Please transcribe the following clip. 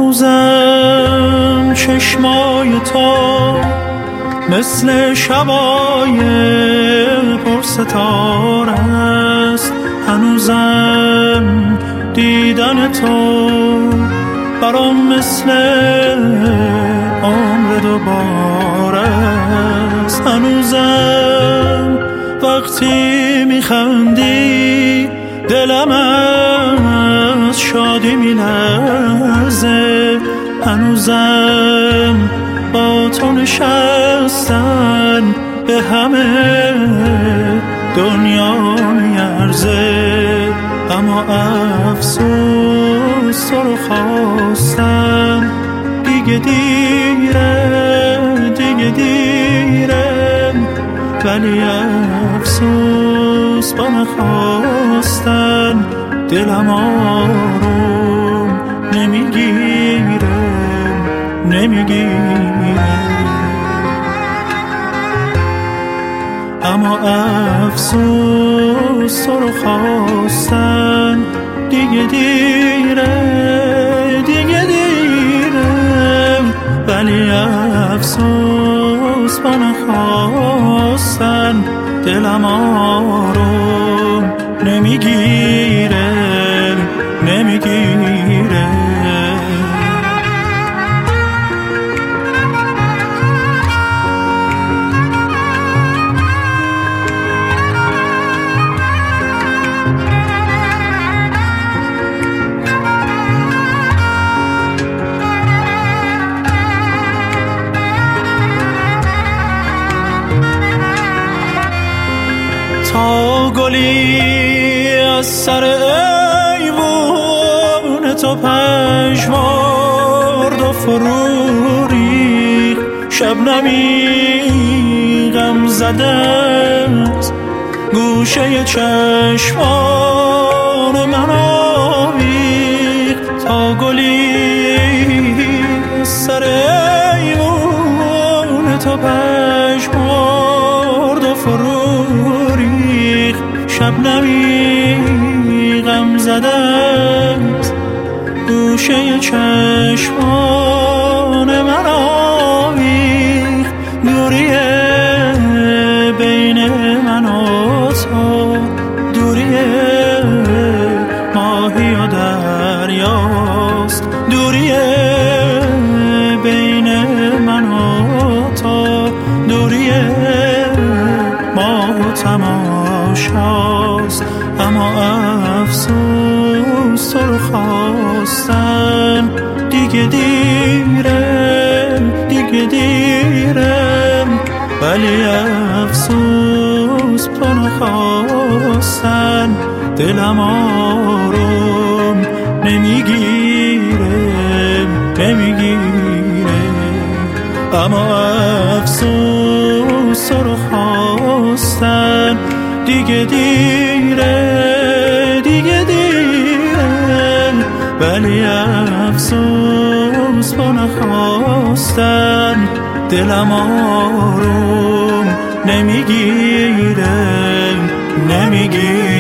هنوزم چشمای تو مثل شبای پرستاره است، هنوزم دیدن تو برام مثل عمر دوباره است، هنوزم وقتی میخندی دلم از شادی میلرزه، هنوزم با تو نشستن به همه دنیا میارزه، اما افسوس تو رو خواستم، دیگه دیره ولی افسوس با نخواستن دلم آروم نمیگیره اما افسوس تو رو خواستن، دیگه دیره ولی افسوس با نخواستن دلم آروم نمیگیره تا گلی از سر ایوون تو پژمرد و فرو ریخت، شبنمی غم زدت گوشه چشمان من آویخت، تا گلی از سر ایوون تو پژمرد و فرو ریخت، شبنمی غم زدت گوشه چشمان من آویخت، دوریه بین من و تو، دوریه ماهی و دریاست، دوریه بین من و تو، دوریه ماه و تماشاست، اما افسوس تو رو خواستن، دیگه دیره ولی افسوس تو نخواستن دلم آروم نمیگیره اما افسوس تو رو خواستن، دیگه دیره ولی افسوس با نخواستن دلم آروم نمیگیره